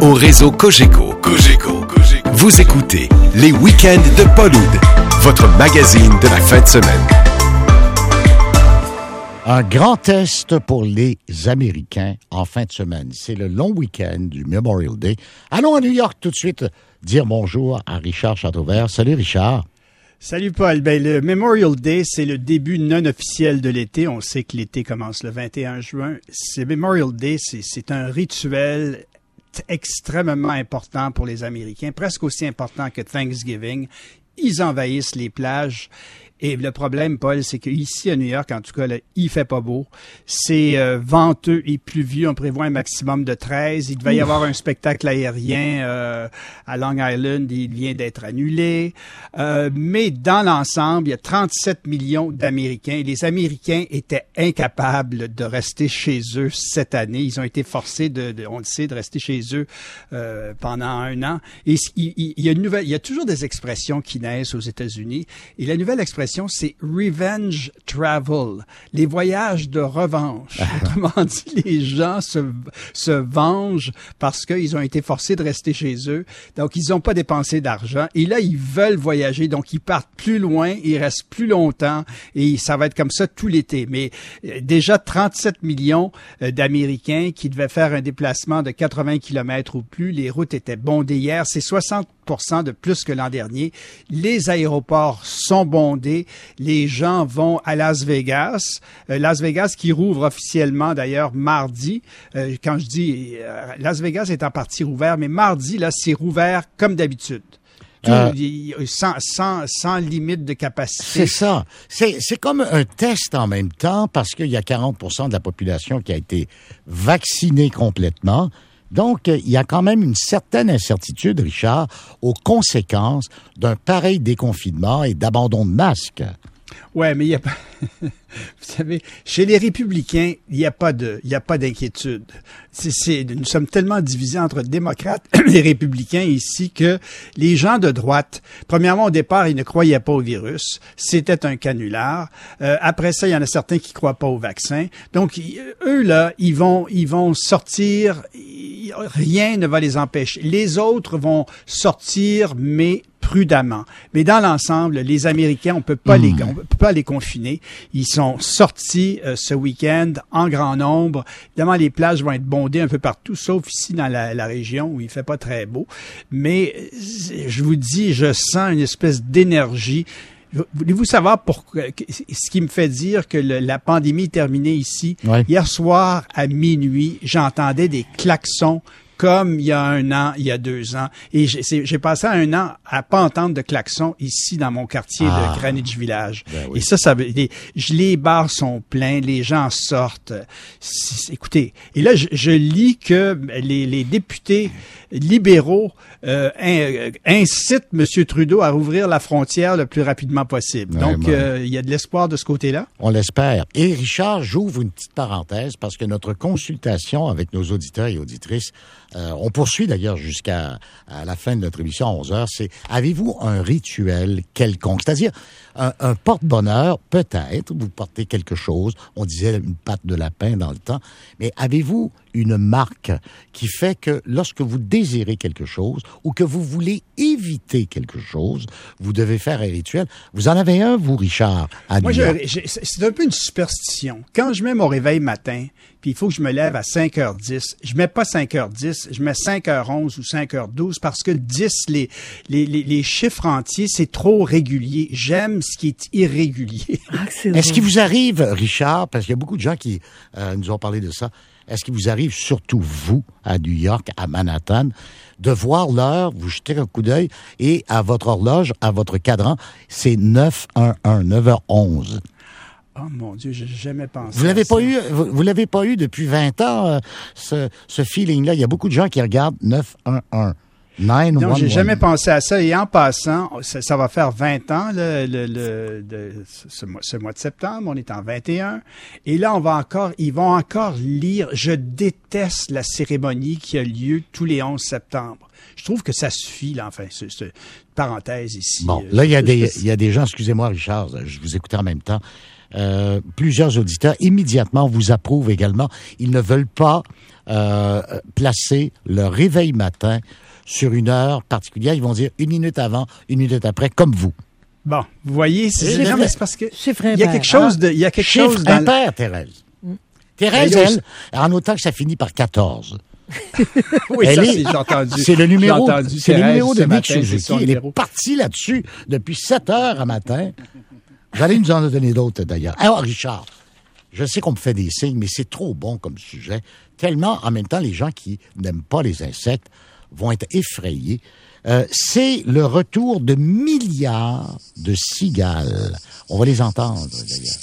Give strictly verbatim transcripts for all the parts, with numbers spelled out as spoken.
au réseau Cogeco. Cogeco. Cogeco. Vous écoutez les week-ends de Paul Oud, votre magazine de la fin de semaine. Un grand test pour les Américains en fin de semaine. C'est le long week-end du Memorial Day. Allons à New York tout de suite dire bonjour à Richard Chateauvert. Salut Richard. Salut Paul. Ben, le Memorial Day, c'est le début non officiel de l'été. On sait que l'été commence le vingt et un juin. C'est Memorial Day, c'est, c'est un rituel extrêmement important pour les Américains, presque aussi important que Thanksgiving. Ils envahissent les plages. Et le problème, Paul, c'est qu'ici à New York, en tout cas, là, il fait pas beau. C'est euh, venteux et pluvieux. On prévoit un maximum de treize. Il devait y avoir un spectacle aérien euh, à Long Island. Il vient d'être annulé. Euh, mais dans l'ensemble, il y a trente-sept millions d'Américains. Et les Américains étaient incapables de rester chez eux cette année. Ils ont été forcés, de, de on le sait, de rester chez eux euh, pendant un an. Et il, il, il y a une nouvelle, il y a toujours des expressions qui naissent aux États-Unis. Et la nouvelle expression, c'est revenge travel, les voyages de revanche. Autrement dit, les gens se, se vengent parce qu'ils ont été forcés de rester chez eux. Donc, ils n'ont pas dépensé d'argent. Et là, ils veulent voyager. Donc, ils partent plus loin, ils restent plus longtemps. Et ça va être comme ça tout l'été. Mais euh, déjà, trente-sept millions euh, d'Américains qui devaient faire un déplacement de quatre-vingts kilomètres ou plus. Les routes étaient bondées hier. C'est soixante pour cent de plus que l'an dernier. Les aéroports sont bondés. Les gens vont à Las Vegas. Euh, Las Vegas qui rouvre officiellement d'ailleurs mardi. Euh, quand je dis euh, Las Vegas est en partie rouvert, mais mardi, là, c'est rouvert comme d'habitude. Tout, euh, sans, sans, sans limite de capacité. C'est ça. C'est, c'est comme un test en même temps parce qu'il y a quarante pour cent de la population qui a été vaccinée complètement. Donc, il y a quand même une certaine incertitude, Richard, aux conséquences d'un pareil déconfinement et d'abandon de masques. Ouais, mais il y a pas, vous savez, chez les républicains, il n'y a pas de, il y a pas d'inquiétude. C'est, c'est, nous sommes tellement divisés entre démocrates et républicains ici que les gens de droite, premièrement, au départ, ils ne croyaient pas au virus. C'était un canular. Euh, après ça, il y en a certains qui croient pas au vaccin. Donc, ils, eux, là, ils vont, ils vont sortir, ils, rien ne va les empêcher. Les autres vont sortir, mais prudemment. Mais dans l'ensemble, les Américains, on peut pas mmh. les, on peut pas les confiner. Ils sont sortis euh, ce week-end en grand nombre. Évidemment, les plages vont être bondées un peu partout, sauf ici dans la, la région où il fait pas très beau. Mais je vous dis, je sens une espèce d'énergie. Voulez-vous savoir pourquoi, ce qui me fait dire que le, la pandémie est terminée ici? Oui. Hier soir, à minuit, j'entendais des klaxons comme il y a un an, il y a deux ans. Et j'ai, j'ai passé un an à pas entendre de klaxons ici dans mon quartier ah, de Greenwich Village. Ben oui. Et ça, ça les, les bars sont pleins, les gens sortent. C'est, écoutez, et là, je, je lis que les, les députés libéraux euh, incitent M. Trudeau à rouvrir la frontière le plus rapidement possible. Ouais, Donc, euh, il y a de l'espoir de ce côté-là. On l'espère. Et Richard, j'ouvre une petite parenthèse parce que notre consultation avec nos auditeurs et auditrices, euh, on poursuit d'ailleurs jusqu'à à la fin de notre émission à onze heures, c'est avez-vous un rituel quelconque? C'est-à-dire un, un porte-bonheur, peut-être, vous portez quelque chose, on disait une patte de lapin dans le temps, mais avez-vous une marque qui fait que lorsque vous désirez quelque chose ou que vous voulez éviter quelque chose, vous devez faire un rituel. Vous en avez un, vous, Richard, à Moi, je, je, c'est un peu une superstition. Quand je mets mon réveil matin, puis il faut que je me lève à cinq heures dix, je mets pas cinq heures dix, je mets cinq heures onze ou cinq heures douze parce que dix, les, les, les, les chiffres entiers, c'est trop régulier. J'aime ce qui est irrégulier. Ah, c'est Est-ce qu'il vous arrive, Richard, parce qu'il y a beaucoup de gens qui euh, nous ont parlé de ça, est-ce qu'il vous arrive, surtout vous, à New York, à Manhattan, de voir l'heure, vous jetez un coup d'œil, et à votre horloge, à votre cadran, c'est neuf heures onze, neuf heures onze. Oh mon Dieu, j'ai jamais pensé. Vous l'avez pas eu, vous, vous l'avez pas eu depuis vingt ans, euh, ce, ce feeling-là. Il y a beaucoup de gens qui regardent neuf un un. Nine, non, one, j'ai one. jamais pensé à ça. Et en passant, ça, ça va faire vingt ans, le, le, le, de, ce, mois, ce mois de septembre. On est en vingt et un. Et là, on va encore, ils vont encore lire. Je déteste la cérémonie qui a lieu tous les onze septembre. Je trouve que ça suffit, là, enfin, c'est, c'est parenthèse ici. Bon, là, il y a des, il y a des gens, excusez-moi, Richard, je vous écoutais en même temps. euh, plusieurs auditeurs immédiatement vous approuvent également. Ils ne veulent pas euh, placer leur réveil matin sur une heure particulière. Ils vont dire une minute avant, une minute après, comme vous. Bon, vous voyez, c'est, C'est non, vrai. mais c'est parce que Chiffre il y a quelque chose de, il y a quelque Chiffre chose dans impair, Thérèse. Mm. Thérèse, Mais elle, en autant que ça finit par quatorze. Oui, Elle ça, est- c'est, j'ai entendu. C'est le numéro, J'ai entendu c'est le Thérèse numéro de ce Mick matin, c'est Suzuki. son Il numéro. est parti là-dessus depuis sept heures à matin. Vous allez nous en donner d'autres, d'ailleurs. Alors, Richard, je sais qu'on me fait des signes, mais c'est trop bon comme sujet. Tellement, en même temps, les gens qui n'aiment pas les insectes vont être effrayés. Euh, c'est le retour de milliards de cigales. On va les entendre, d'ailleurs.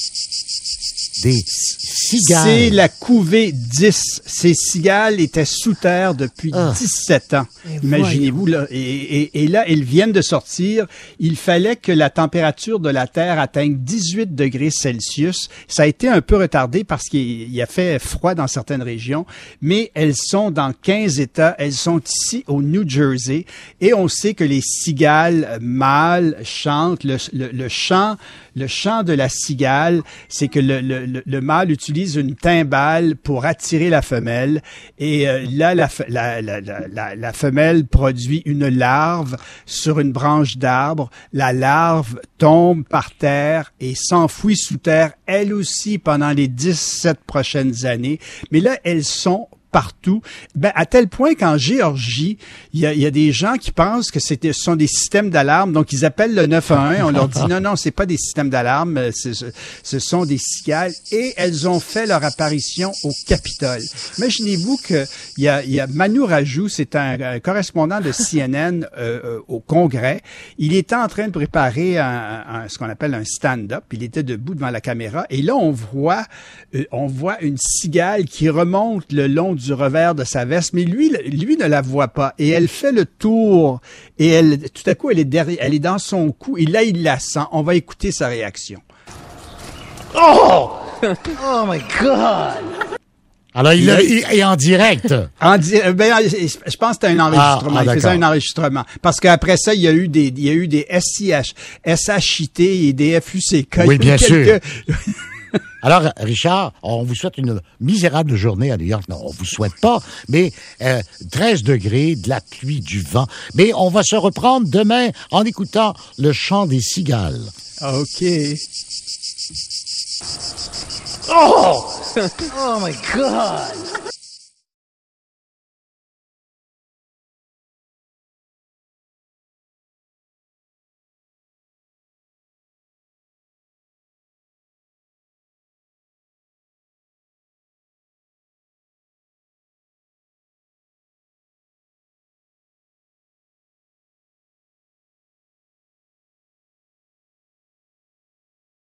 Des cigales. C'est la couvée dix. Ces cigales étaient sous terre depuis Ah. dix-sept ans. Et Imaginez-vous, là. Et, et, et là, elles viennent de sortir. Il fallait que la température de la Terre atteigne dix-huit degrés Celsius. Ça a été un peu retardé parce qu'il y a fait froid dans certaines régions, mais elles sont dans quinze États. Elles sont ici au New Jersey. Et on sait que les cigales mâles chantent. Le, le, le chant, le chant de la cigale, c'est que le, le, le, le mâle utilise une timbale pour attirer la femelle. Et euh, là, la, fe- la, la, la, la, la femelle produit une larve sur une branche d'arbre. La larve tombe par terre et s'enfouit sous terre, elle aussi, pendant les dix-sept prochaines années. Mais là, elles sont partout, ben, à tel point qu'en Géorgie, il y a, il y a des gens qui pensent que c'était, ce sont des systèmes d'alarme, donc ils appellent le neuf un un, on leur dit non, non, c'est pas des systèmes d'alarme, c'est, ce, ce sont des cigales, et elles ont fait leur apparition au Capitole. Imaginez-vous que il y a, il y a Manu Raju, c'est un, un correspondant de C N N euh, euh, au Congrès, il était en train de préparer un, un, ce qu'on appelle un stand-up, il était debout devant la caméra, et là on voit, euh, on voit une cigale qui remonte le long du revers de sa veste, mais lui, lui ne la voit pas. Et elle fait le tour. Et elle, tout à coup, elle est derrière, elle est dans son cou. Et là, il la sent. On va écouter sa réaction. Oh! Oh my God! Alors, il est en direct. En di- ben, je pense que c'était un enregistrement. Ah, ah, il faisait d'accord. un enregistrement. Parce qu'après ça, il y a eu des, il y a eu des S I H, S H I T et des F U C K. Oui, Il y a eu bien quelques- Alors, Richard, on vous souhaite une misérable journée à New York. Non, on vous souhaite pas, mais euh, treize degrés, de la pluie, du vent. Mais on va se reprendre demain en écoutant le chant des cigales. OK. Oh! Oh my God!